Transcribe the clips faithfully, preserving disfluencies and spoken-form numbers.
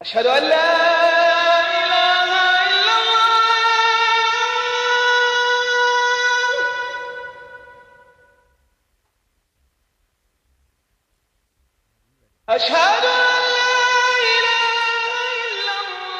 أشهد أن لا إله إلا الله أشهد أن لا إله إلا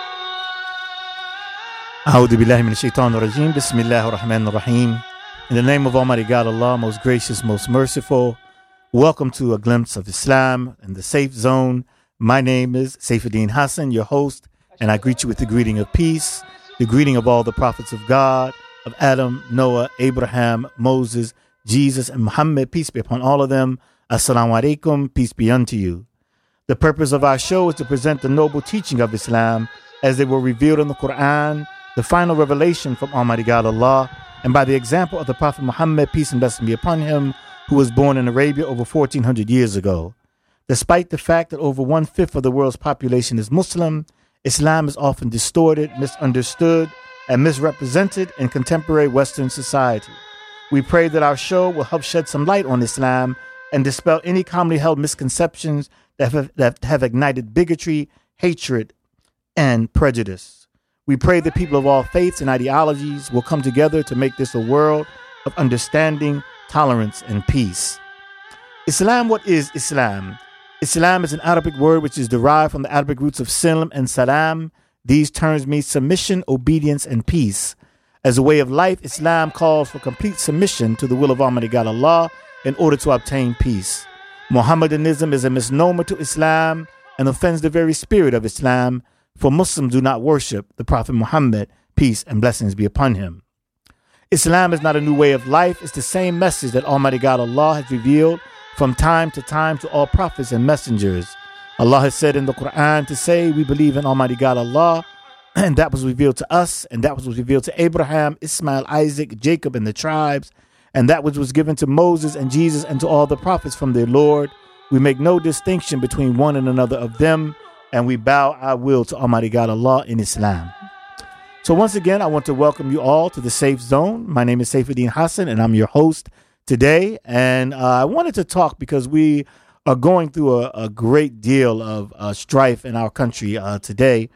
الله. A'udhu billahi min shaitan rajim. Bismillah ar-Rahman ar-Rahim. In the name of Almighty God Allah, most gracious, most merciful. Welcome to a glimpse of Islam and the Safe Zone. My name is Saifuddin Hassan, your host, and I greet you with the greeting of peace, the greeting of all the prophets of God, of Adam, Noah, Abraham, Moses, Jesus, and Muhammad. Peace be upon all of them. Assalamu alaikum. Peace be unto you. The purpose of our show is to present the noble teaching of Islam as they were revealed in the Quran, the final revelation from Almighty God Allah, and by the example of the Prophet Muhammad, peace and blessing be upon him, who was born in Arabia over fourteen hundred years ago. Despite the fact that over one-fifth of the world's population is Muslim, Islam is often distorted, misunderstood, and misrepresented in contemporary Western society. We pray that our show will help shed some light on Islam and dispel any commonly held misconceptions that have, that have ignited bigotry, hatred, and prejudice. We pray that people of all faiths and ideologies will come together to make this a world of understanding, tolerance, and peace. Islam, what is Islam? Islam is an Arabic word which is derived from the Arabic roots of silm and salam. These terms mean submission, obedience, and peace. As a way of life, Islam calls for complete submission to the will of Almighty God Allah in order to obtain peace. Mohammedanism is a misnomer to Islam and offends the very spirit of Islam, for Muslims do not worship the Prophet Muhammad, peace and blessings be upon him. Islam is not a new way of life. It's the same message that Almighty God Allah has revealed from time to time to all prophets and messengers. Allah has said in the Quran to say we believe in Almighty God Allah, and that was revealed to us, and that was revealed to Abraham, Ismail, Isaac, Jacob, and the tribes, and that which was given to Moses and Jesus and to all the prophets from their Lord. We make no distinction between one and another of them, and we bow our will to Almighty God Allah in Islam. So once again, I want to welcome you all to the Safe Zone. My name is Saifuddin Hassan, and I'm your host today. And uh, I wanted to talk because we are going through a, a great deal of uh, strife in our country uh, today.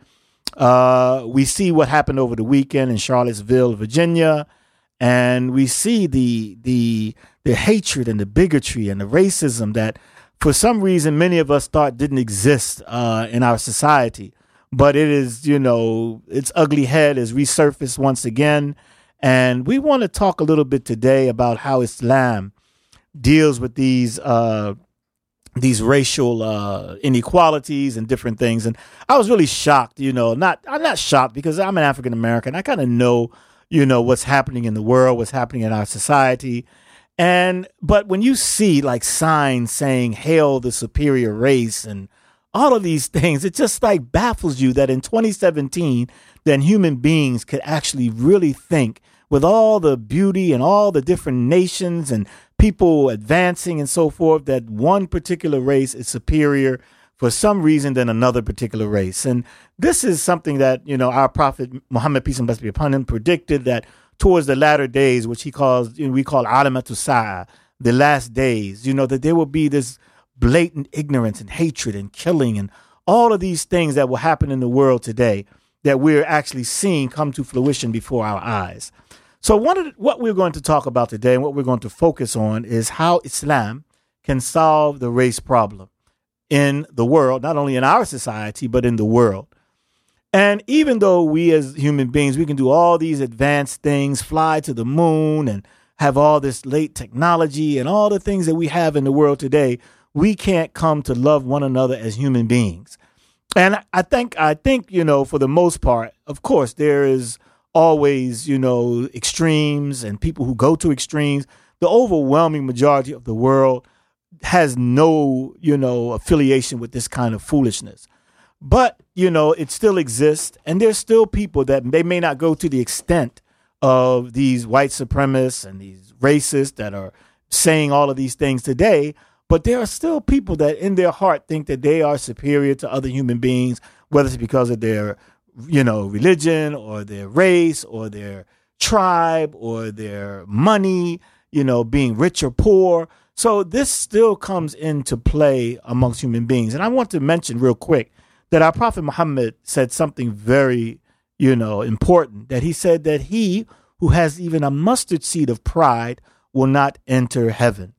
Uh, we see what happened over the weekend in Charlottesville, Virginia, and we see the the the hatred and the bigotry and the racism that, for some reason, many of us thought didn't exist uh, in our society. But it is, you know, its ugly head has resurfaced once again. And we want to talk a little bit today about how Islam deals with these uh, these racial uh, inequalities and different things. And I was really shocked, you know, not I'm not shocked because I'm an African American. I kind of know, you know, what's happening in the world, what's happening in our society. And but when you see like signs saying, hail the superior race and all of these things, it just like baffles you that in twenty seventeen, then human beings could actually really think, with all the beauty and all the different nations and people advancing and so forth, that one particular race is superior for some reason than another particular race. And this is something that, you know, our Prophet Muhammad, peace and blessings be upon him, predicted that towards the latter days, which he calls, you know, we call alamatu sa'a, the last days, you know, that there will be this blatant ignorance and hatred and killing and all of these things that will happen in the world today that we're actually seeing come to fruition before our eyes. So one of the, what we're going to talk about today and what we're going to focus on is how Islam can solve the race problem in the world, not only in our society, but in the world. And even though we as human beings, we can do all these advanced things, fly to the moon and have all this late technology and all the things that we have in the world today, we can't come to love one another as human beings. And I think, I think, you know, for the most part, of course, there is always, you know, extremes and people who go to extremes. The overwhelming majority of the world has no, you know, affiliation with this kind of foolishness. But, you know, it still exists. And there's still people that they may not go to the extent of these white supremacists and these racists that are saying all of these things today. But there are still people that in their heart think that they are superior to other human beings, whether it's because of their, you know, religion or their race or their tribe or their money, you know, being rich or poor. So this still comes into play amongst human beings. And I want to mention real quick that our Prophet Muhammad said something very, you know, important, that he said that he who has even a mustard seed of pride will not enter heaven.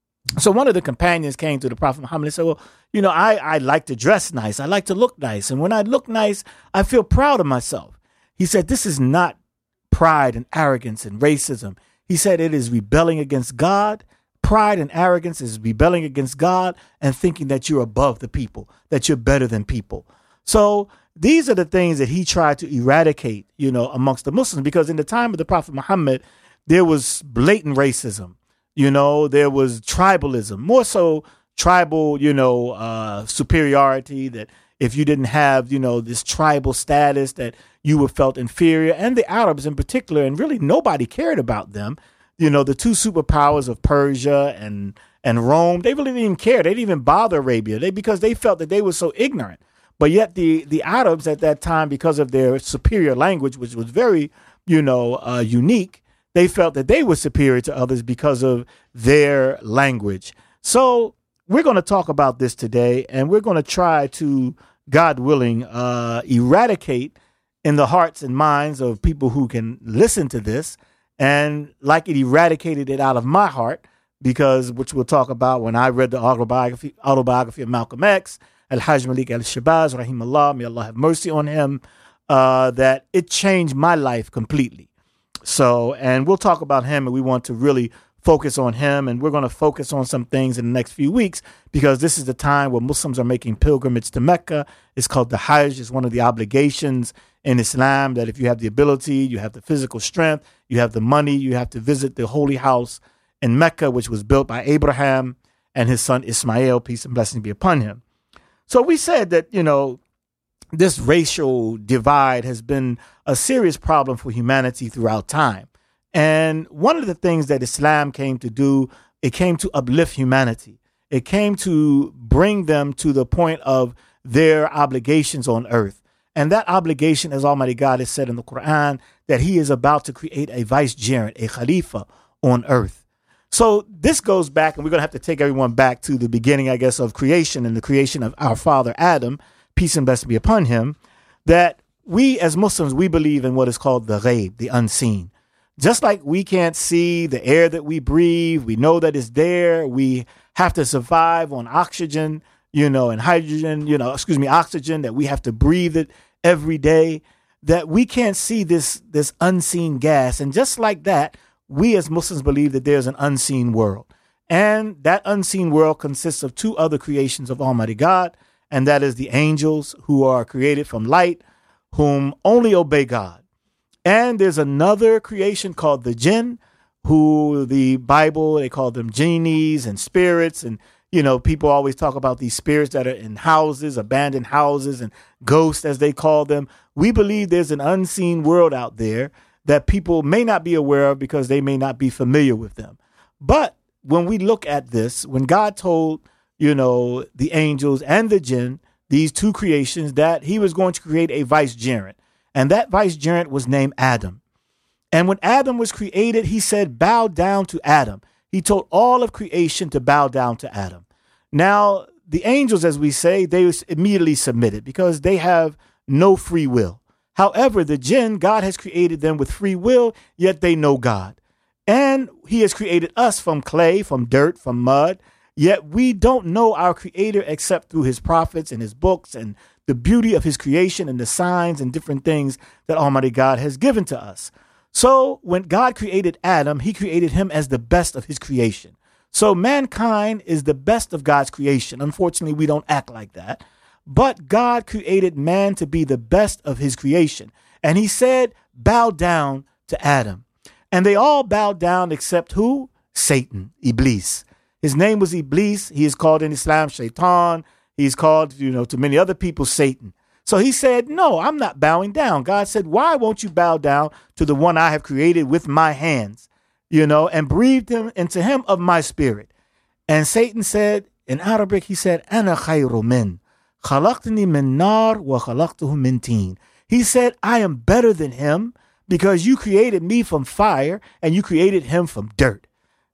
So one of the companions came to the Prophet Muhammad and said, well, you know, I, I like to dress nice. I like to look nice. And when I look nice, I feel proud of myself. He said, this is not pride and arrogance and racism. He said it is rebelling against God. Pride and arrogance is rebelling against God and thinking that you're above the people, that you're better than people. So these are the things that he tried to eradicate, you know, amongst the Muslims, because in the time of the Prophet Muhammad, there was blatant racism. You know, there was tribalism, more so tribal, you know, uh, superiority, that if you didn't have, you know, this tribal status, that you were felt inferior. And the Arabs in particular, and really nobody cared about them. You know, the two superpowers of Persia and and Rome, they really didn't even care. They didn't even bother Arabia they, because they felt that they were so ignorant. But yet the, the Arabs at that time, because of their superior language, which was very, you know, uh, unique, they felt that they were superior to others because of their language. So we're going to talk about this today, and we're going to try to, God willing, uh, eradicate in the hearts and minds of people who can listen to this, and like it eradicated it out of my heart, because, which we'll talk about when I read the autobiography, autobiography of Malcolm X, Al-Hajj Malik al-Shabazz, rahimahullah, may Allah have mercy on him, uh, that it changed my life completely. So, and we'll talk about him, and we want to really focus on him, and we're going to focus on some things in the next few weeks, because this is the time where Muslims are making pilgrimage to Mecca. It's called the Hajj. It's one of the obligations in Islam that if you have the ability, you have the physical strength, you have the money, you have to visit the holy house in Mecca, which was built by Abraham and his son Ismail, peace and blessings be upon him. So we said that, you know, this racial divide has been a serious problem for humanity throughout time. And one of the things that Islam came to do, it came to uplift humanity. It came to bring them to the point of their obligations on earth. And that obligation, as Almighty God has said in the Quran, that he is about to create a vicegerent, a khalifa on earth. So this goes back, and we're going to have to take everyone back to the beginning, I guess, of creation and the creation of our father Adam, peace and blessings be upon him, that we as Muslims, we believe in what is called the ghaib, the unseen. Just like we can't see the air that we breathe, we know that it's there. We have to survive on oxygen, you know, and hydrogen, you know, excuse me, oxygen, that we have to breathe it every day, that we can't see this, this unseen gas. And just like that, we as Muslims believe that there's an unseen world. And that unseen world consists of two other creations of Almighty God, and that is the angels, who are created from light, whom only obey God. And there's another creation called the jinn, who the Bible, they call them genies and spirits. And, you know, people always talk about these spirits that are in houses, abandoned houses, and ghosts, as they call them. We believe there's an unseen world out there that people may not be aware of because they may not be familiar with them. But when we look at this, when God told, you know, the angels and the jinn, these two creations, that he was going to create a vicegerent. And that vicegerent was named Adam. And when Adam was created, he said, bow down to Adam. He told all of creation to bow down to Adam. Now, the angels, as we say, they immediately submitted because they have no free will. However, the jinn, God has created them with free will, yet they know God. And he has created us from clay, from dirt, from mud, yet we don't know our creator except through his prophets and his books and the beauty of his creation and the signs and different things that Almighty God has given to us. So when God created Adam, he created him as the best of his creation. So mankind is the best of God's creation. Unfortunately, we don't act like that. But God created man to be the best of his creation. And he said, bow down to Adam. And they all bowed down except who? Satan, Iblis. His name was Iblis. He is called in Islam Shaitan. He's called, you know, to many other people, Satan. So he said, no, I'm not bowing down. God said, why won't you bow down to the one I have created with my hands, you know, and breathed him into him of my spirit. And Satan said, in Arabic, he said, Ana khayru min. Khalaqtani min nar wa khalaqtuhu min teen. He said, I am better than him because you created me from fire and you created him from dirt.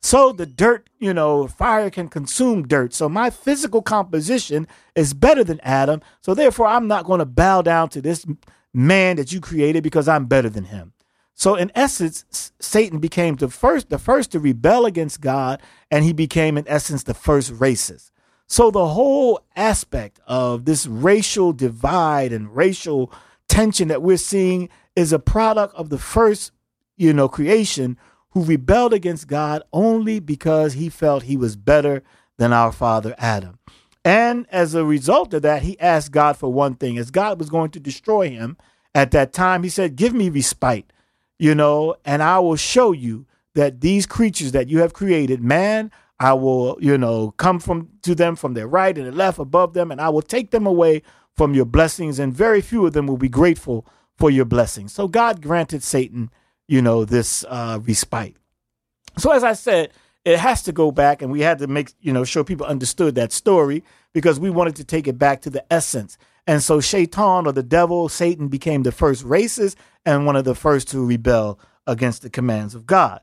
So the dirt, you know, fire can consume dirt. So my physical composition is better than Adam. So therefore, I'm not going to bow down to this man that you created because I'm better than him. So in essence, Satan became the first, the first to rebel against God, and he became, in essence, the first racist. So the whole aspect of this racial divide and racial tension that we're seeing is a product of the first, you know, creation who rebelled against God only because he felt he was better than our father Adam. And as a result of that, he asked God for one thing. As God was going to destroy him at that time, he said, give me respite, you know, and I will show you that these creatures that you have created, man, I will, you know, come from to them from their right and the left above them, and I will take them away from your blessings, and very few of them will be grateful for your blessings. So God granted Satan, you know, this uh, respite. So as I said, it has to go back, and we had to make, you know, sure people understood that story because we wanted to take it back to the essence. And so Shaitan, or the devil, Satan, became the first racist and one of the first to rebel against the commands of God.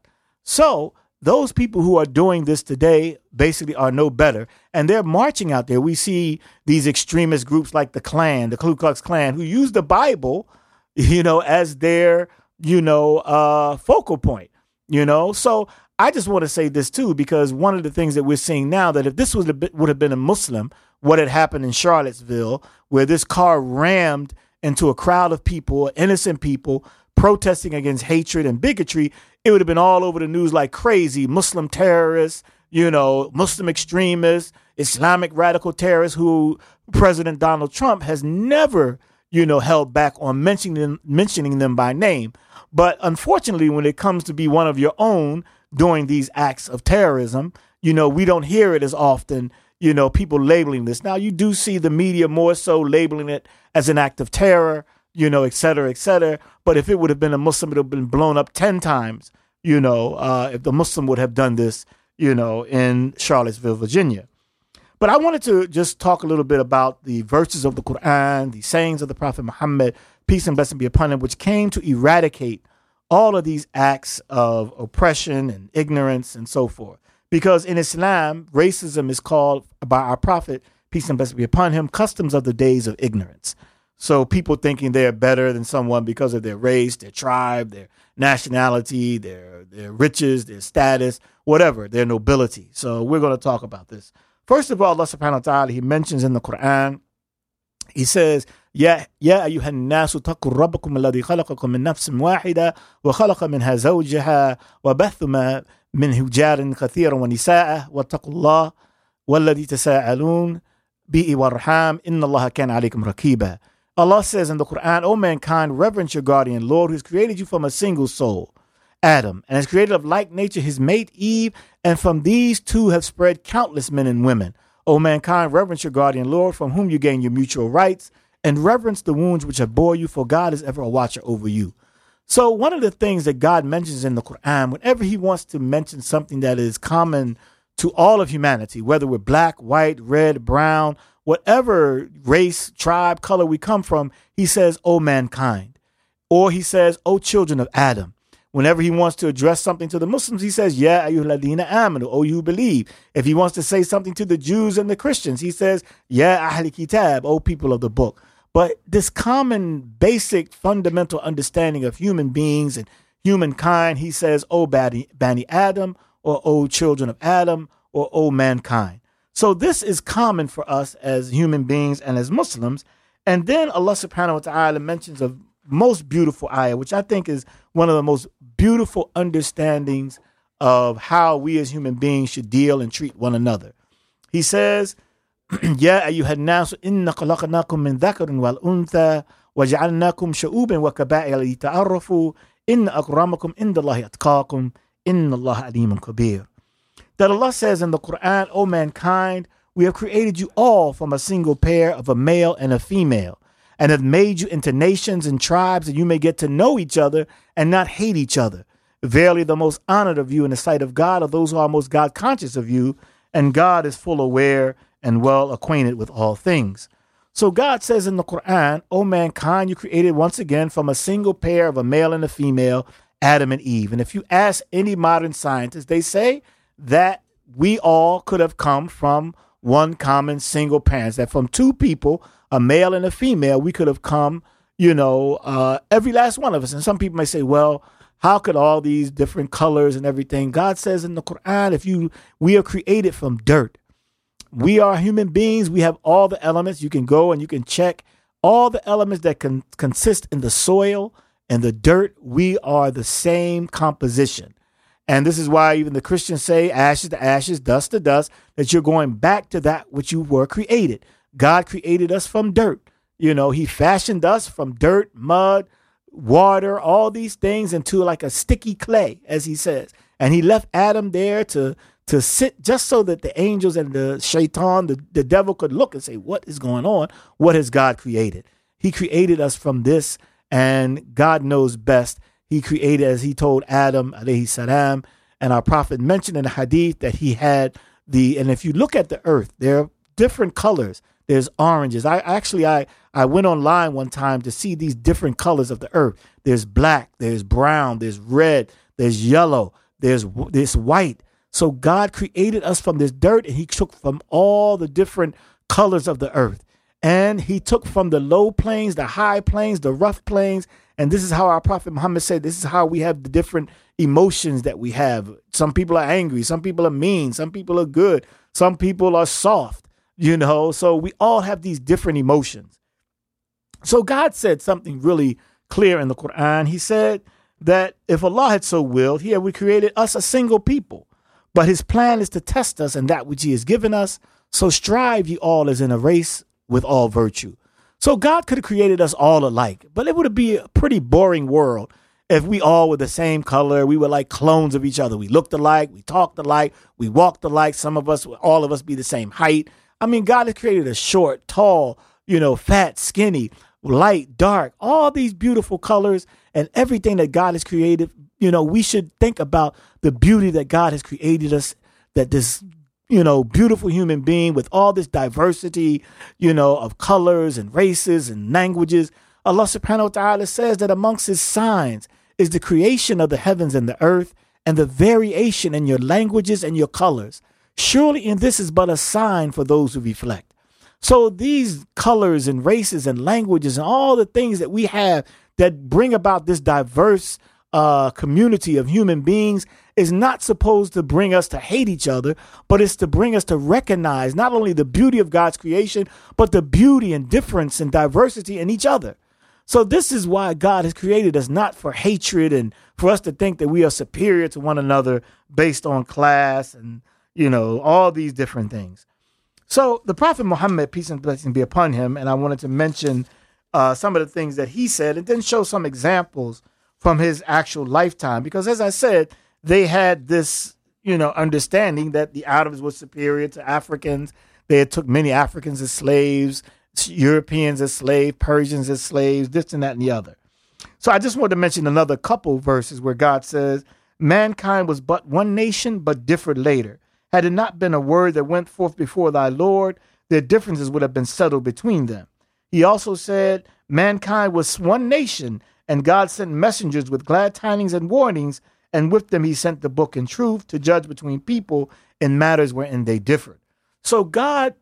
So those people who are doing this today basically are no better. And they're marching out there. We see these extremist groups like the Klan, the Ku Klux Klan, who use the Bible, you know, as their, you know, uh, focal point, you know. So I just want to say this, too, because one of the things that we're seeing now, that if this was a bit, would have been a Muslim, what had happened in Charlottesville, where this car rammed into a crowd of people, innocent people, protesting against hatred and bigotry, it would have been all over the news like crazy. Muslim terrorists, you know, Muslim extremists, Islamic radical terrorists, who President Donald Trump has never, you know, held back on mentioning them, mentioning them by name. But unfortunately, when it comes to be one of your own doing these acts of terrorism, you know, we don't hear it as often, you know, people labeling this. Now, you do see the media more so labeling it as an act of terror, you know, et cetera, et cetera. But if it would have been a Muslim, it would have been blown up ten times, you know, uh, if the Muslim would have done this, you know, in Charlottesville, Virginia. But I wanted to just talk a little bit about the verses of the Quran, the sayings of the Prophet Muhammad, peace and blessing be upon him, which came to eradicate all of these acts of oppression and ignorance and so forth. Because in Islam, racism is called by our Prophet, peace and blessing be upon him, customs of the days of ignorance. So people thinking they're better than someone because of their race, their tribe, their nationality, their their riches, their status, whatever, their nobility. So we're going to talk about this. First of all, Allah subhanahu wa ta'ala, he mentions in the Quran, he says, يا يا أيها الناس اتقوا ربكم الذي خلقكم من نفس واحدة وخلق منها زوجها وبث منه رجالا كثيرا ونساء واتقوا الله والذي تساءلون به والأرحام إن الله كان عليكم رقيبا. Allah says in the Quran, O mankind, reverence your guardian Lord, who has created you from a single soul, Adam, and has created of like nature his mate Eve, and from these two have spread countless men and women. O mankind, reverence your guardian Lord, from whom you gain your mutual rights, and reverence the wounds which have bore you, for God is ever a watcher over you. So one of the things that God mentions in the Quran, whenever he wants to mention something that is common to all of humanity, whether we're black, white, red, brown, whatever race, tribe, color we come from, he says, O mankind, or he says, O children of Adam. Whenever he wants to address something to the Muslims, he says, Ya ayyuhalladhina amanu, O you who believe. If he wants to say something to the Jews and the Christians, he says, Ya ahli kitab, O people of the book. But this common, basic, fundamental understanding of human beings and humankind, he says, O Bani, Bani Adam, or O children of Adam, or O mankind. So this is common for us as human beings and as Muslims. And then Allah subhanahu wa ta'ala mentions a most beautiful ayah, which I think is one of the most beautiful understandings of how we as human beings should deal and treat one another. He says, يا أيها الناس إنا خلقناكم من ذكر والأنثى وجعلناكم شعوبا وقبائل لتعارفوا إن أكرمكم عند الله أتقاكم إن الله عليم خبير. That Allah says in the Quran, O mankind, we have created you all from a single pair of a male and a female, and have made you into nations and tribes that you may get to know each other and not hate each other. Verily, the most honored of you in the sight of God are those who are most God conscious of you, and God is full aware and well acquainted with all things. So God says in the Quran, O mankind, you created once again from a single pair of a male and a female, Adam and Eve. And if you ask any modern scientist, they say that we all could have come from one common single parent, that from two people, a male and a female, we could have come, you know, uh, every last one of us. And some people may say, well, how could all these different colors and everything? God says in the Quran, if you, we are created from dirt. We are human beings. We have all the elements. You can go and you can check all the elements that can consist in the soil and the dirt. We are the same composition. And this is why even the Christians say ashes to ashes, dust to dust, that you're going back to that which you were created. God created us from dirt. You know, he fashioned us from dirt, mud, water, all these things into like a sticky clay, as he says. And he left Adam there to to sit just so that the angels and the shaitan, the, the devil, could look and say, what is going on? What has God created? He created us from this, and God knows best. He created, as he told Adam, alayhi salam, and our prophet mentioned in the hadith that he had the, and if you look at the earth, there are different colors. There's oranges. I actually, I, I went online one time to see these different colors of the earth. There's black, there's brown, there's red, there's yellow, there's this white. So God created us from this dirt, and he took from all the different colors of the earth. And he took from the low plains, the high plains, the rough plains. And this is how our Prophet Muhammad said, this is how we have the different emotions that we have. Some people are angry. Some people are mean. Some people are good. Some people are soft, you know. So we all have these different emotions. So God said something really clear in the Quran. He said that if Allah had so willed, he had created us a single people. But his plan is to test us in that which he has given us. So strive ye all as in a race with all virtue. So God could have created us all alike, but it would be a pretty boring world if we all were the same color. We were like clones of each other. We looked alike. We talked alike. We walked alike. Some of us, all of us be the same height. I mean, God has created us short, tall, you know, fat, skinny, light, dark, all these beautiful colors, and everything that God has created. You know, we should think about the beauty that God has created us, that this, you know, beautiful human being with all this diversity, you know, of colors and races and languages. Allah subhanahu wa ta'ala says that amongst his signs is the creation of the heavens and the earth and the variation in your languages and your colors. Surely in this is but a sign for those who reflect. So these colors and races and languages and all the things that we have that bring about this diverse uh, community of human beings is not supposed to bring us to hate each other, but it's to bring us to recognize not only the beauty of God's creation, but the beauty and difference and diversity in each other. So this is why God has created us, not for hatred and for us to think that we are superior to one another based on class and, you know, all these different things. So the Prophet Muhammad, peace and blessing be upon him, and I wanted to mention uh, some of the things that he said and then show some examples from his actual lifetime. Because as I said, they had this, you know, understanding that the Arabs were superior to Africans. They had took many Africans as slaves, Europeans as slaves, Persians as slaves, this and that and the other. So I just wanted to mention another couple verses where God says, mankind was but one nation, but differed later. Had it not been a word that went forth before thy Lord, their differences would have been settled between them. He also said, mankind was one nation, and God sent messengers with glad tidings and warnings, and with them he sent the book and truth to judge between people in matters wherein they differed. So God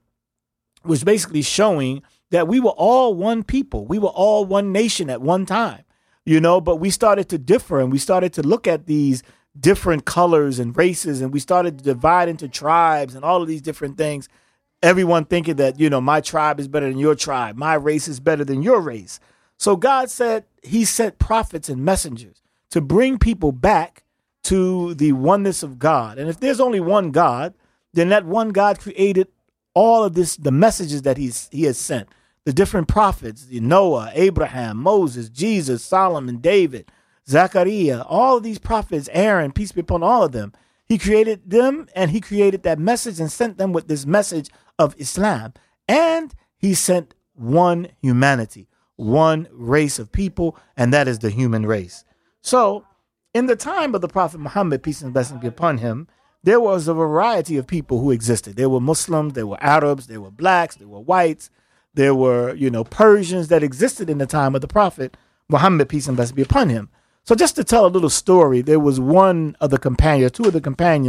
was basically showing that we were all one people. We were all one nation at one time, you know, but we started to differ, and we started to look at these different colors and races, and we started to divide into tribes and all of these different things. Everyone thinking that, you know, my tribe is better than your tribe. My race is better than your race. So God said he sent prophets and messengers to bring people back to the oneness of God. And if there's only one God, then that one God created all of this, the messages that he's, he has sent, the different prophets, Noah, Abraham, Moses, Jesus, Solomon, David, Zechariah, all of these prophets, Aaron, peace be upon all of them. He created them, and he created that message and sent them with this message of Islam. And he sent one humanity, one race of people, and that is the human race. So in the time of the Prophet Muhammad, peace and blessings be upon him, there was a variety of people who existed. There were Muslims, there were Arabs, there were blacks, there were whites, there were, you know, Persians that existed in the time of the Prophet Muhammad, peace and blessings be upon him. So just to tell a little story, there was one of the companions, two of the companions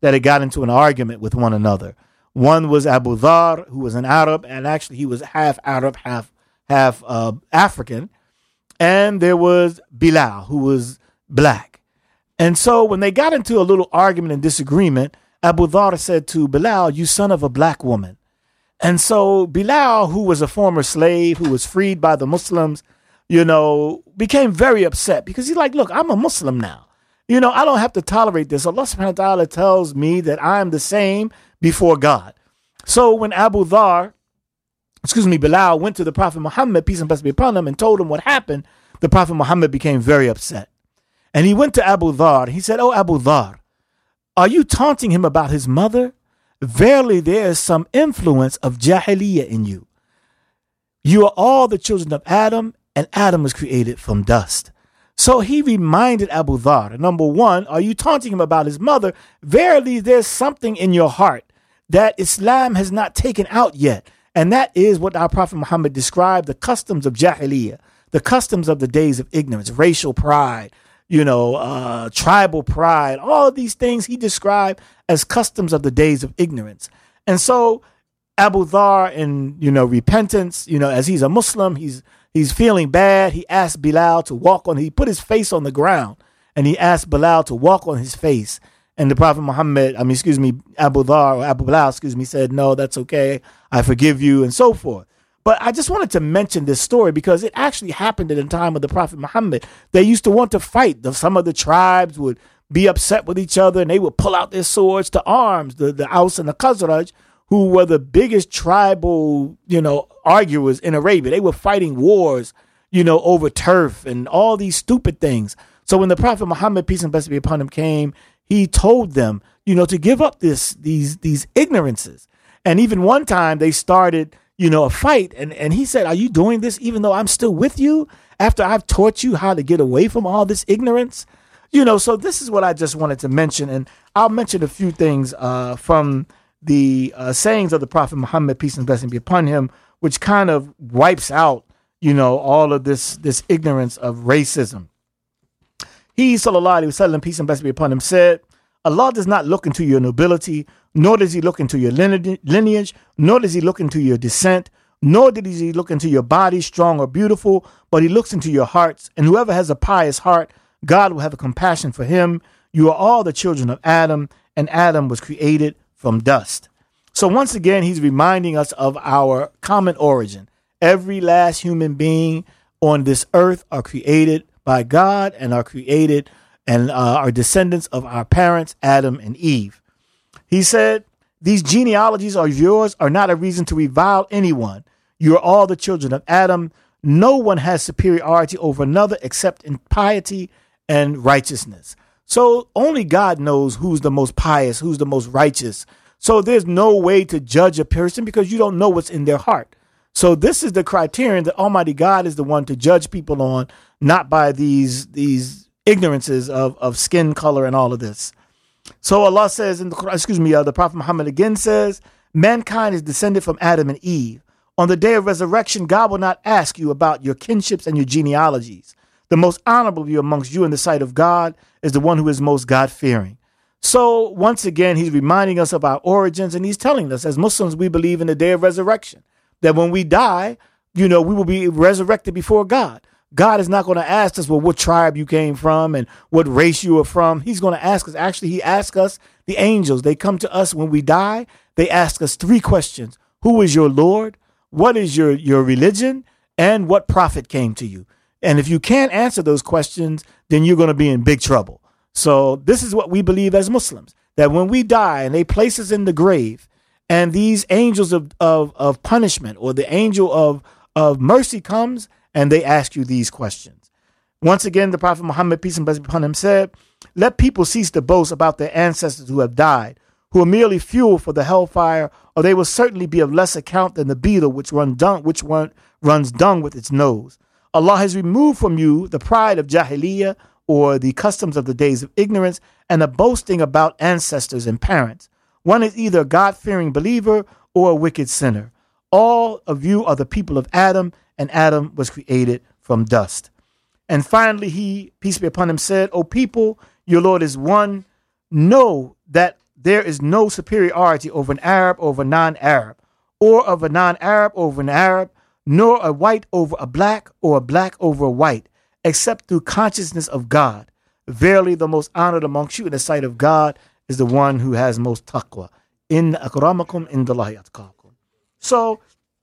that had got into an argument with one another. One was Abu Dhar, who was an Arab, and actually he was half Arab, half half uh, African. And there was Bilal, who was black. And so when they got into a little argument and disagreement, Abu Dhar said to Bilal, "You son of a black woman." And so Bilal, who was a former slave, who was freed by the Muslims, you know, became very upset because he's like, look, I'm a Muslim now. You know, I don't have to tolerate this. Allah subhanahu wa ta'ala tells me that I am the same before God. So when Abu Dhar, excuse me, Bilal went to the Prophet Muhammad, peace and blessings be upon him, and told him what happened, the Prophet Muhammad became very upset. And he went to Abu Dhar. He said, "Oh, Abu Dhar, are you taunting him about his mother? Verily, there is some influence of Jahiliyyah in you. You are all the children of Adam, and Adam was created from dust." So he reminded Abu Dhar, number one, are you taunting him about his mother? Verily, there's something in your heart that Islam has not taken out yet. And that is what our Prophet Muhammad described, the customs of Jahiliyyah, the customs of the days of ignorance, racial pride, you know, uh, tribal pride, all of these things he described as customs of the days of ignorance. And so Abu Dhar, in, you know, repentance, you know, as he's a Muslim, he's he's feeling bad. He asked Bilal to walk on, he put his face on the ground and he asked Bilal to walk on his face. And the Prophet Muhammad, I mean, excuse me, Abu Dhar or Abu Bilal, excuse me, said, "No, that's okay. I forgive you," and so forth. But I just wanted to mention this story because it actually happened in the time of the Prophet Muhammad. They used to want to fight. The, some of the tribes would be upset with each other and they would pull out their swords to arms. The, the Aus and the Khazraj, who were the biggest tribal, you know, arguers in Arabia. They were fighting wars, you know, over turf and all these stupid things. So when the Prophet Muhammad, peace and blessings be upon him, came, he told them, you know, to give up this, these, these ignorances. And even one time they started, you know, a fight. And, and he said, "Are you doing this even though I'm still with you after I've taught you how to get away from all this ignorance?" You know, so this is what I just wanted to mention. And I'll mention a few things uh, from the uh, sayings of the Prophet Muhammad, peace and blessing be upon him, which kind of wipes out, you know, all of this, this ignorance of racism. He, sallallahu alaihi wasallam, peace and blessing be upon him, said, "Allah does not look into your nobility, nor does he look into your lineage, nor does he look into your descent, nor does he look into your body, strong or beautiful, but he looks into your hearts. And whoever has a pious heart, God will have a compassion for him. You are all the children of Adam, and Adam was created from dust." So once again, he's reminding us of our common origin. Every last human being on this earth are created by God and are created and uh, are descendants of our parents, Adam and Eve. He said, "These genealogies are yours are not a reason to revile anyone. You are all the children of Adam. No one has superiority over another except in piety and righteousness." So only God knows who's the most pious, who's the most righteous. So there's no way to judge a person because you don't know what's in their heart. So this is the criterion that Almighty God is the one to judge people on, not by these these ignorances of, of skin color and all of this. So Allah says in the Quran, excuse me, uh, the Prophet Muhammad again says, "Mankind is descended from Adam and Eve. On the day of resurrection, God will not ask you about your kinships and your genealogies. The most honorable of you amongst you in the sight of God is the one who is most God-fearing." So once again, he's reminding us of our origins, and he's telling us as Muslims, we believe in the day of resurrection, that when we die, you know, we will be resurrected before God. God is not going to ask us, well, what tribe you came from and what race you are from. He's going to ask us. Actually, he asks us, the angels, they come to us when we die. They ask us three questions. Who is your Lord? What is your, your religion? And what prophet came to you? And if you can't answer those questions, then you're going to be in big trouble. So this is what we believe as Muslims, that when we die and they place us in the grave, and these angels of, of, of punishment or the angel of, of mercy comes and they ask you these questions. Once again, the Prophet Muhammad, peace and blessings upon him, said, "Let people cease to boast about their ancestors who have died, who are merely fuel for the hellfire, or they will certainly be of less account than the beetle which, run dung, which run, runs dung with its nose. Allah has removed from you the pride of Jahiliyyah, or the customs of the days of ignorance, and the boasting about ancestors and parents. One is either a God-fearing believer or a wicked sinner. All of you are the people of Adam, and Adam was created from dust." And finally, he, peace be upon him, said, "O people, your Lord is one. Know that there is no superiority over an Arab over a non-Arab, or of a non-Arab over an Arab, nor a white over a black, or a black over a white, except through consciousness of God. Verily, the most honored amongst you in the sight of God is the one who has most taqwa. In akramakum indallahi atqakum. So,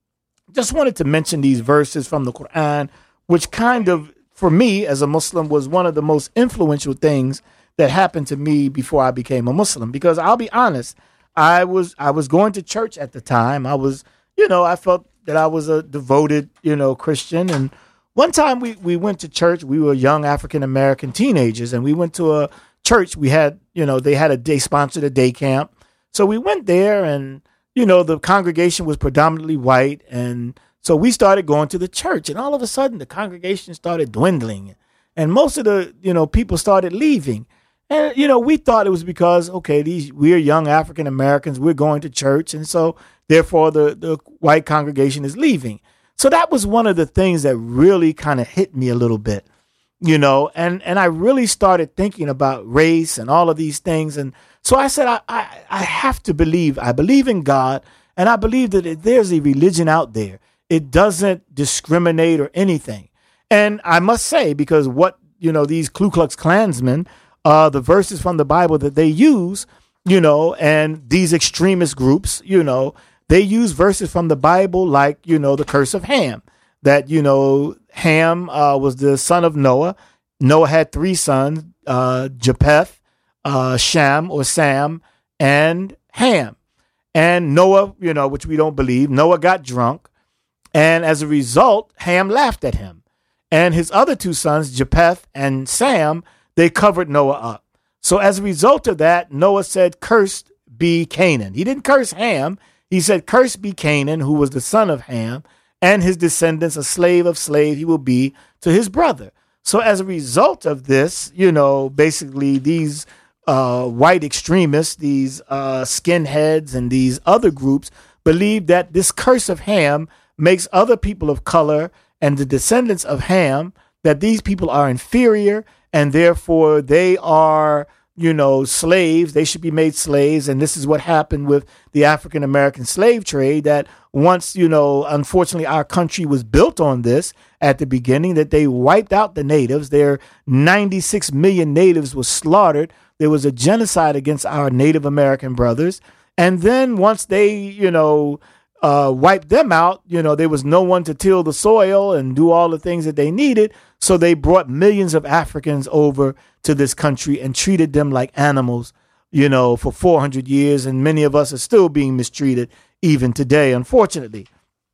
just wanted to mention these verses from the Quran, which kind of, for me as a Muslim, was one of the most influential things that happened to me before I became a Muslim. Because I'll be honest, I was I was going to church at the time. I was, you know, I felt that I was a devoted, you know, Christian. And one time we, we went to church. We were young African-American teenagers, and we went to a church. We had, you know, they had a day, sponsored a day camp. So we went there, and, you know, the congregation was predominantly white. And so we started going to the church, and all of a sudden the congregation started dwindling, and most of the, you know, people started leaving. And, you know, we thought it was because, okay, these we're young African Americans, we're going to church, and so therefore the, the white congregation is leaving. So that was one of the things that really kind of hit me a little bit, you know, and, and I really started thinking about race and all of these things. And so I said, I, I, I have to believe, I believe in God, and I believe that if there's a religion out there, it doesn't discriminate or anything. And I must say, because what, you know, these Ku Klux Klansmen, Uh, the verses from the Bible that they use, you know, and these extremist groups, you know, they use verses from the Bible like, you know, the curse of Ham, that, you know, Ham uh, was the son of Noah. Noah had three sons, uh, Japheth, uh, Shem or Sam, and Ham. And Noah, you know, which we don't believe, Noah got drunk. And as a result, Ham laughed at him. And his other two sons, Japheth and Sam, they covered Noah up. So as a result of that, Noah said, cursed be Canaan. He didn't curse Ham. He said, cursed be Canaan, who was the son of Ham, and his descendants, a slave of slaves he will be to his brother. So as a result of this, you know, basically these uh, white extremists, these uh, skinheads and these other groups believe that this curse of Ham makes other people of color and the descendants of Ham, that these people are inferior, and therefore they are, you know, slaves. They should be made slaves. And this is what happened with the African-American slave trade, that once, you know, unfortunately, our country was built on this at the beginning, that they wiped out the natives. Their ninety-six million natives were slaughtered. There was a genocide against our Native American brothers. And then once they, you know, uh, wiped them out, you know, there was no one to till the soil and do all the things that they needed. So they brought millions of Africans over to this country and treated them like animals, you know, for four hundred years. And many of us are still being mistreated even today, unfortunately.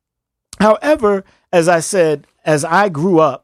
However, as I said, as I grew up,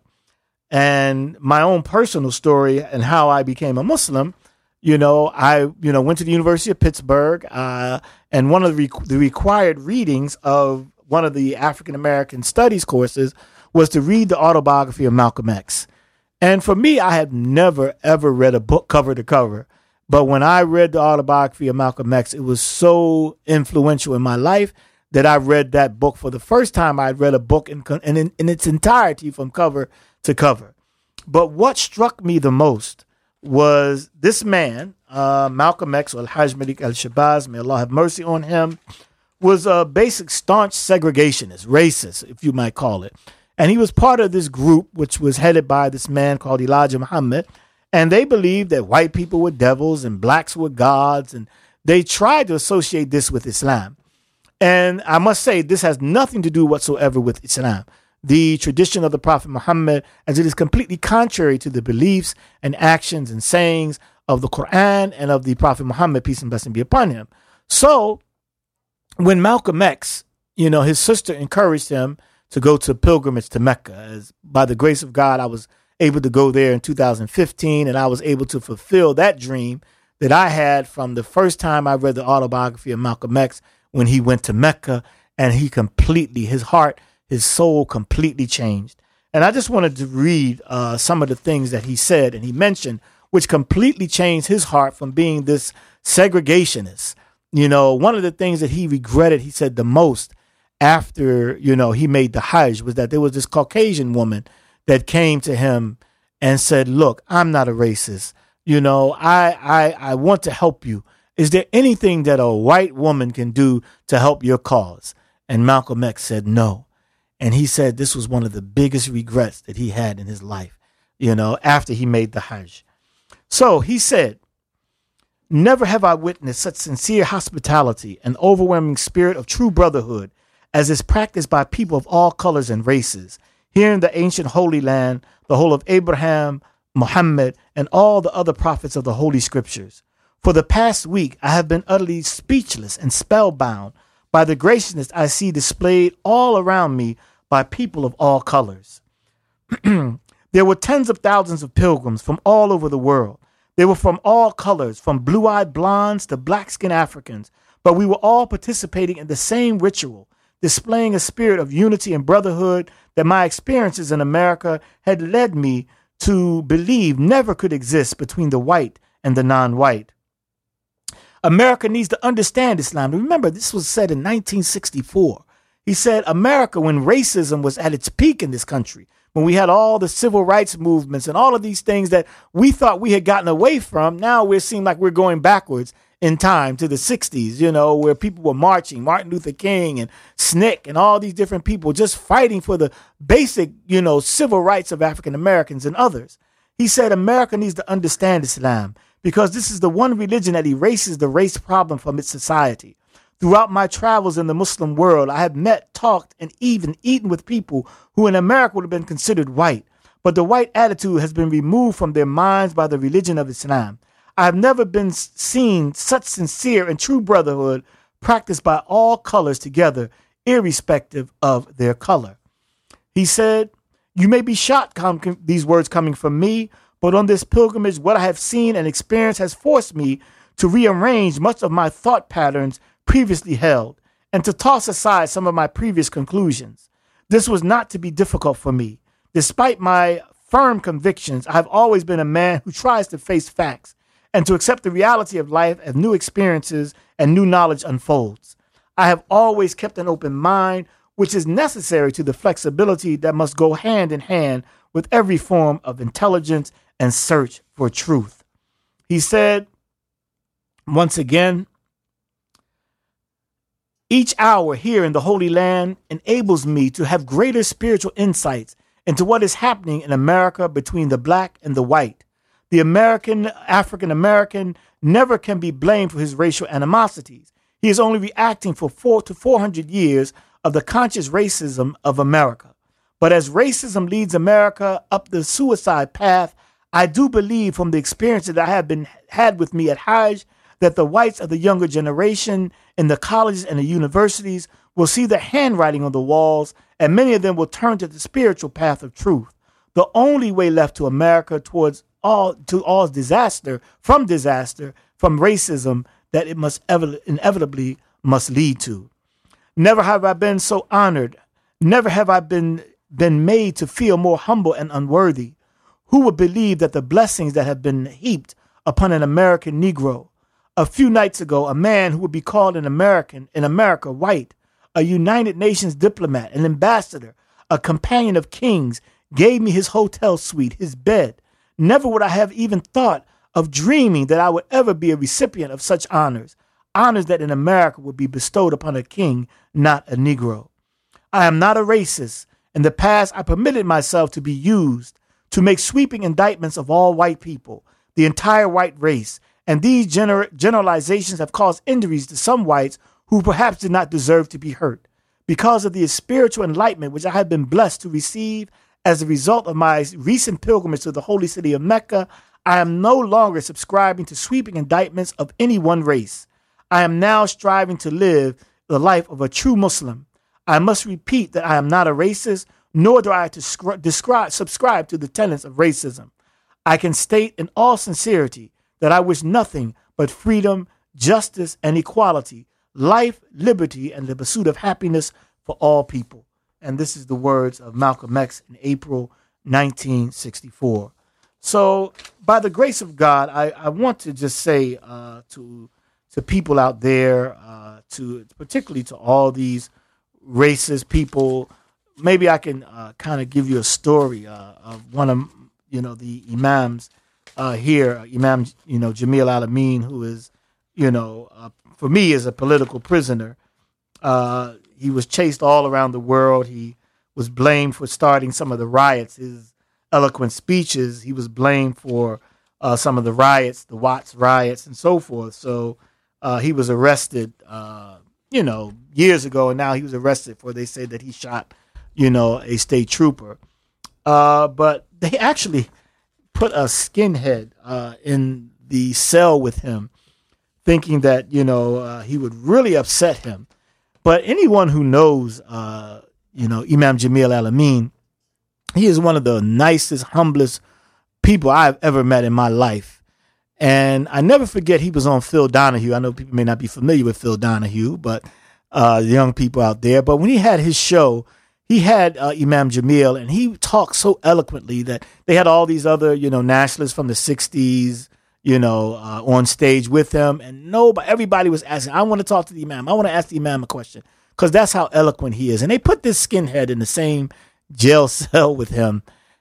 and my own personal story and how I became a Muslim, you know, I, you know, went to the University of Pittsburgh, uh, and one of the, re- the required readings of one of the African-American studies courses was to read the autobiography of Malcolm X. And for me, I have never, ever read a book cover to cover. But when I read the autobiography of Malcolm X, it was so influential in my life that I read that book for the first time. I read a book in, in, in its entirety from cover to cover. But what struck me the most was this man, uh, Malcolm X, or Al-Hajj Malik al-Shabazz, may Allah have mercy on him, was a basic staunch segregationist, racist, if you might call it. And he was part of this group, which was headed by this man called Elijah Muhammad. And they believed that white people were devils and blacks were gods. And they tried to associate this with Islam. And I must say, this has nothing to do whatsoever with Islam. The tradition of the Prophet Muhammad, as it is completely contrary to the beliefs and actions and sayings of the Quran and of the Prophet Muhammad, peace and blessing be upon him. So when Malcolm X, you know, his sister encouraged him to go to pilgrimage to Mecca. As by the grace of God, I was able to go there in two thousand fifteen, and I was able to fulfill that dream that I had from the first time I read the autobiography of Malcolm X when he went to Mecca, and he completely, his heart, his soul completely changed. And I just wanted to read uh, some of the things that he said and he mentioned, which completely changed his heart from being this segregationist. You know, one of the things that he regretted, he said, the most after, you know, he made the Hajj was that there was this Caucasian woman that came to him and said, look, I'm not a racist. You know, I, I, I want to help you. Is there anything that a white woman can do to help your cause? And Malcolm X said no. And he said this was one of the biggest regrets that he had in his life, you know, after he made the Hajj. So he said, never have I witnessed such sincere hospitality and overwhelming spirit of true brotherhood as is practiced by people of all colors and races here in the ancient Holy Land, the whole of Abraham, Muhammad, and all the other prophets of the Holy Scriptures. For the past week, I have been utterly speechless and spellbound by the graciousness I see displayed all around me by people of all colors. There were tens of thousands of pilgrims from all over the world. They were from all colors, from blue-eyed blondes to black-skinned Africans, but we were all participating in the same ritual, displaying a spirit of unity and brotherhood that my experiences in America had led me to believe never could exist between the white and the non-white. America needs to understand Islam. Remember, this was said in nineteen sixty-four. He said, America, when racism was at its peak in this country, when we had all the civil rights movements and all of these things that we thought we had gotten away from, now we seem like we're going backwards in time to the sixties, you know, where people were marching, Martin Luther King and S N C C and all these different people just fighting for the basic, you know, civil rights of African Americans and others. He said America needs to understand Islam because this is the one religion that erases the race problem from its society. Throughout my travels in the Muslim world, I have met, talked, and even eaten with people who in America would have been considered white, but the white attitude has been removed from their minds by the religion of Islam. I have never been seen such sincere and true brotherhood practiced by all colors together, irrespective of their color. He said, you may be shocked, com- these words coming from me, but on this pilgrimage, what I have seen and experienced has forced me to rearrange much of my thought patterns previously held and to toss aside some of my previous conclusions. This was not to be difficult for me. Despite my firm convictions, I have always been a man who tries to face facts and to accept the reality of life as new experiences and new knowledge unfolds. I have always kept an open mind, which is necessary to the flexibility that must go hand in hand with every form of intelligence and search for truth. He said, once again, each hour here in the Holy Land enables me to have greater spiritual insights into what is happening in America between the black and the white. The American, African American never can be blamed for his racial animosities. He is only reacting for four to four hundred years of the conscious racism of America. But as racism leads America up the suicide path, I do believe from the experiences that I have been had with me at Hajj that the whites of the younger generation in the colleges and the universities will see the handwriting on the walls, and many of them will turn to the spiritual path of truth. The only way left to America towards all to all disaster, from disaster, from racism, that it must ever, inevitably must lead to. Never have I been so honored. Never have I been, been made to feel more humble and unworthy. Who would believe that the blessings that have been heaped upon an American Negro? A few nights ago, a man who would be called an American, in America, white, a United Nations diplomat, an ambassador, a companion of kings, gave me his hotel suite, his bed. Never would I have even thought of dreaming that I would ever be a recipient of such honors, honors that in America would be bestowed upon a king, not a Negro. I am not a racist. In the past, I permitted myself to be used to make sweeping indictments of all white people, the entire white race, and these gener- generalizations have caused injuries to some whites who perhaps did not deserve to be hurt. Because of the spiritual enlightenment which I have been blessed to receive as a result of my recent pilgrimage to the holy city of Mecca, I am no longer subscribing to sweeping indictments of any one race. I am now striving to live the life of a true Muslim. I must repeat that I am not a racist, nor do I descri- describe, subscribe to the tenets of racism. I can state in all sincerity that I wish nothing but freedom, justice, and equality, life, liberty, and the pursuit of happiness for all people. And this is the words of Malcolm X in April nineteen sixty-four. So by the grace of God, I, I want to just say uh, to to people out there, uh, to particularly to all these racist people, maybe I can uh, kind of give you a story uh, of one of you know the imams uh, here, Imam you know Jamil Al-Amin, who is you know, uh, for me as a political prisoner. Uh, he was chased all around the world. He was blamed for starting some of the riots. His eloquent speeches, he was blamed for uh, some of the riots, the Watts riots and so forth. So uh, he was arrested, uh, you know, years ago, and now he was arrested for, they say that he shot, you know, a state trooper. Uh, but they actually put a skinhead uh, in the cell with him, thinking that, you know, uh, he would really upset him. But anyone who knows, uh, you know, Imam Jamil Al-Amin, he is one of the nicest, humblest people I've ever met in my life. And I never forget he was on Phil Donahue. I know people may not be familiar with Phil Donahue, but uh, young people out there. But when he had his show, he had uh, Imam Jamil, and he talked so eloquently that they had all these other, you know, nationalists from the sixties, you know, uh, on stage with him. And nobody, everybody was asking, I want to talk to the Imam. I want to ask the Imam a question, because that's how eloquent he is. And they put this skinhead in the same jail cell with him,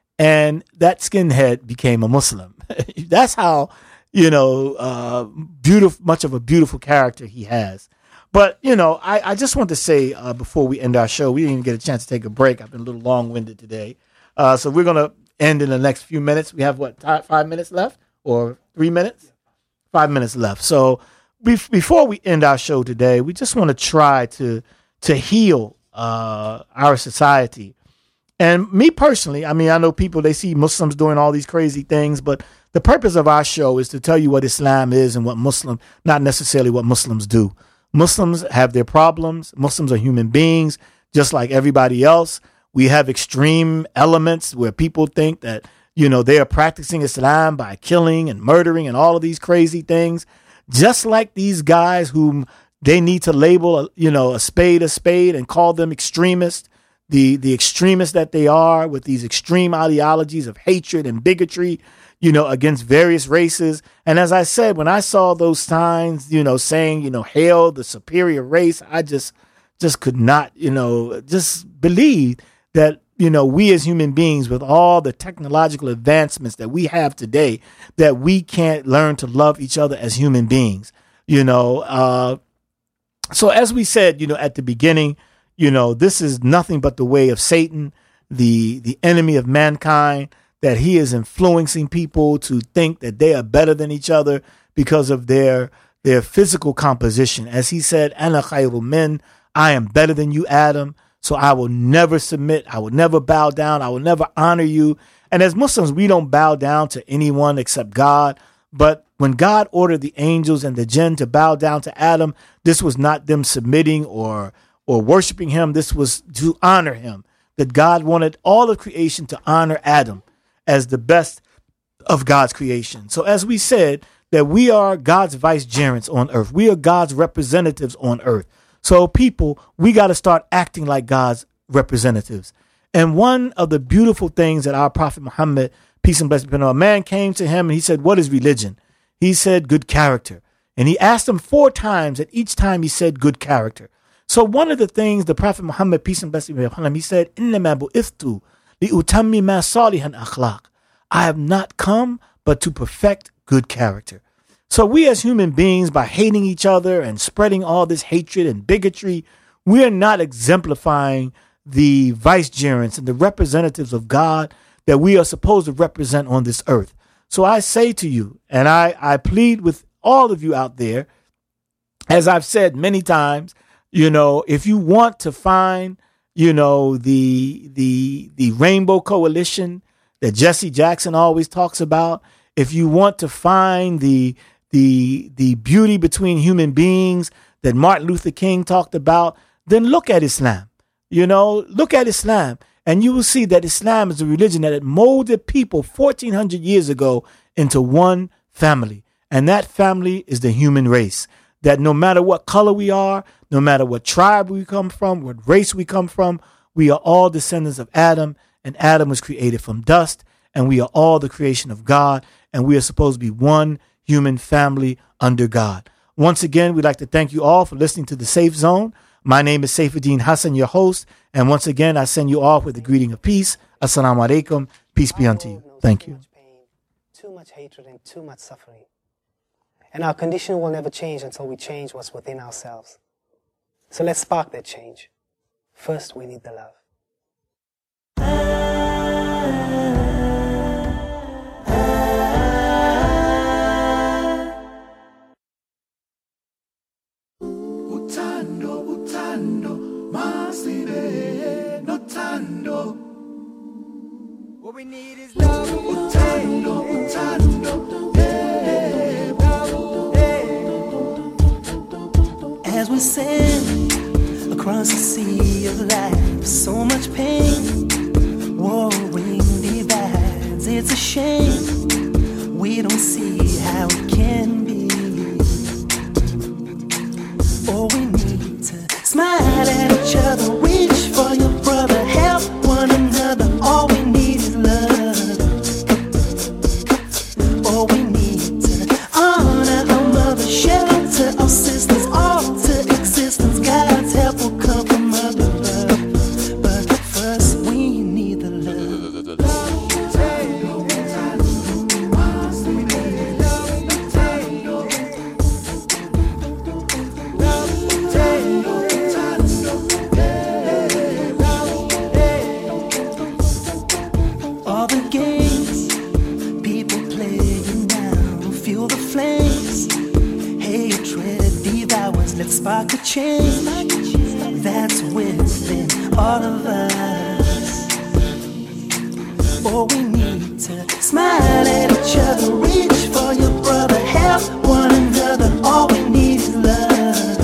and that skinhead became a Muslim. That's how, you know, uh, beautiful, much of a beautiful character he has. But, you know, I, I just want to say uh, before we end our show, we didn't even get a chance to take a break. I've been a little long-winded today. Uh, so we're going to end in the next few minutes. We have, what, t- five minutes left or three minutes? Five minutes left. So be- before we end our show today, we just want to try to to heal uh, our society. And me personally, I mean, I know people, they see Muslims doing all these crazy things, but the purpose of our show is to tell you what Islam is and what Muslim, not necessarily what Muslims do. Muslims have their problems. Muslims are human beings, just like everybody else. We have extreme elements where people think that, you know, they are practicing Islam by killing and murdering and all of these crazy things, just like these guys whom they need to label, you know, a spade a spade and call them extremists. The the extremists that they are, with these extreme ideologies of hatred and bigotry, you know, against various races. And as I said, when I saw those signs, you know, saying, you know, hail the superior race, I just just could not, you know, just believe that, you know, we as human beings, with all the technological advancements that we have today, that we can't learn to love each other as human beings, you know. Uh, so as we said, you know, at the beginning, you know, this is nothing but the way of Satan, the the enemy of mankind, that he is influencing people to think that they are better than each other because of their their physical composition. As he said, Ana khayru min, I am better than you, Adam, so I will never submit, I will never bow down, I will never honor you. And as Muslims, we don't bow down to anyone except God. But when God ordered the angels and the jinn to bow down to Adam, this was not them submitting or or worshiping him. This was to honor him, that God wanted all of creation to honor Adam as the best of God's creation. So as we said, that we are God's vicegerents on earth. We are God's representatives on earth. So people, we got to start acting like God's representatives. And one of the beautiful things that our Prophet Muhammad, peace and blessings be upon him, a man came to him and he said, what is religion? He said, good character. And he asked him four times, and each time he said, good character. So one of the things the Prophet Muhammad, peace and blessings be upon him, he said, إِنَّمَا بُئِثْتُ لِأُتَمِّمَ صَالِحًا أَخْلَاقٍ. I have not come but to perfect good character. So we as human beings, by hating each other and spreading all this hatred and bigotry, we are not exemplifying the vicegerents and the representatives of God that we are supposed to represent on this earth. So I say to you, and I, I plead with all of you out there, as I've said many times, you know, if you want to find, you know, the the the Rainbow Coalition that Jesse Jackson always talks about, if you want to find the the the beauty between human beings that Martin Luther King talked about, then look at Islam. You know, look at Islam, and you will see that Islam is a religion that had molded people fourteen hundred years ago into one family. And that family is the human race. That no matter what color we are, no matter what tribe we come from, what race we come from, we are all descendants of Adam, and Adam was created from dust, and we are all the creation of God, and we are supposed to be one human family under God. Once again, we'd like to thank you all for listening to The Safe Zone. My name is Saifuddin Hassan, your host, and once again, I send you off with a greeting of peace. Assalamu alaikum. Peace be unto you. Thank you. Too much hatred and too much suffering. And our condition will never change until we change what's within ourselves. So let's spark that change. First, we need the love. Utando, utando, masibe, notando. What we need is love. Utando, utando, hey, love, hey. As we sail across the sea of life, so much pain, warring divides. It's a shame we don't see how it can be. Oh, we need to smile at each other, reach for your brother, help one another. All we need is love. Oh, we need to honor our mother, shelter our sisters, all to existence. God's help will come from up above. But first we need the love. All the games people playing now, fuel the flames. Hatred devours, let's spark a change that's within all of us. Oh, we need to smile at each other, reach for your brother, help one another. All we need is love.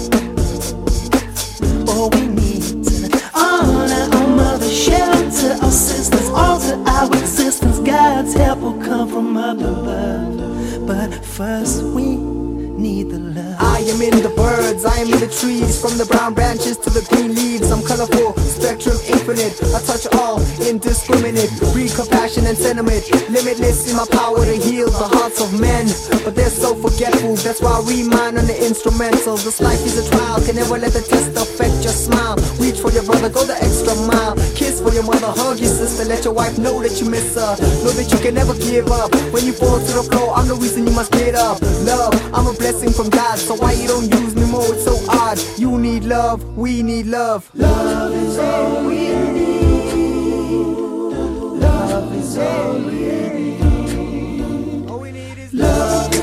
Oh, we need to honor our mother, shelter our sisters, alter our existence. God's help will come from up above. But first we need the love. I am in the birds, I am in the trees, from the brown branches to the green leaves. I'm colorful, spectrum infinite, I touch all, indiscriminate. Breed compassion and sentiment, limitless in my power to heal the hearts of men. But they're so forgetful, that's why I remind on the instrumental. This life is a trial, can never let the test affect your smile. Reach for your brother, go the extra mile. Kiss for your mother, hug your sister, let your wife know that you miss her. Know that you can never give up, when you fall to the floor, I'm the reason you must get up. Love, I'm a blessing from God, so why you don't use me more? It's so odd. You need love, we need love. Love is all we need. Love is all we need. All we need is Love